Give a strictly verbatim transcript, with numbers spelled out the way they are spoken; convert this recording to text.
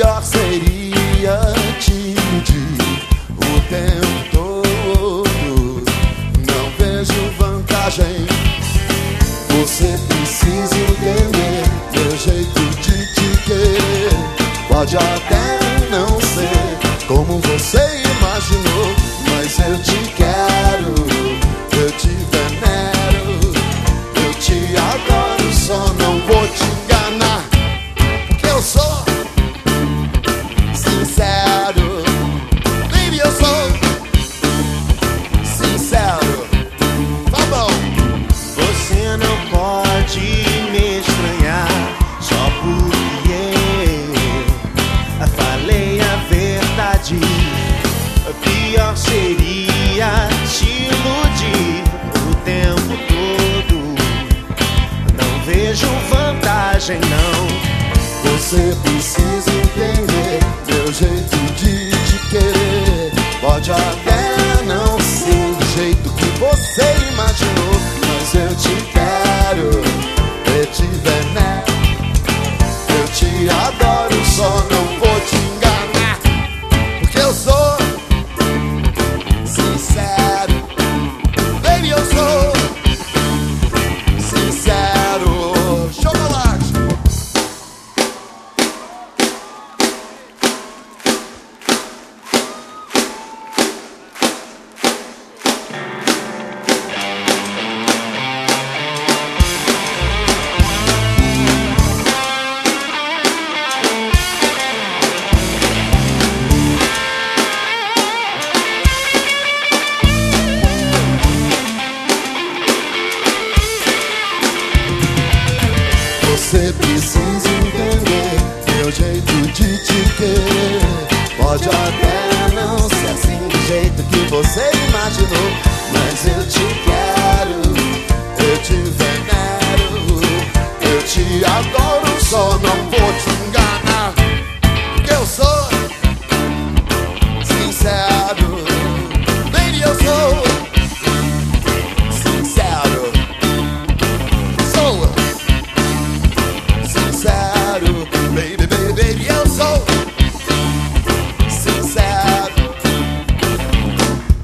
pior seria te iludir o tempo todo. Não vejo vantagem. Você precisa entender meu jeito de te querer. Pode até não ser como você imaginou, mas eu te quero, eu te venero, eu te adoro, só não vou te enganar, porque eu sou sincero. Baby, eu sou sincero. Tá bom. Você não pode me estranhar só porque eu falei a verdade. Pior seria te iludir o tempo todo. Não vejo vantagem, não. Você precisa entender meu jeito de te querer. Pode até não ser do jeito que você imaginou, mas eu te quero, eu te venero, eu te adoro, só não vou te enganar, porque eu sou sincero. Baby, eu sou sincero. Chocolate. Você precisa entender meu jeito de te querer. Pode até não ser assim do jeito que você imaginou, mas eu te quero, eu te venero, eu te adoro, só não vou te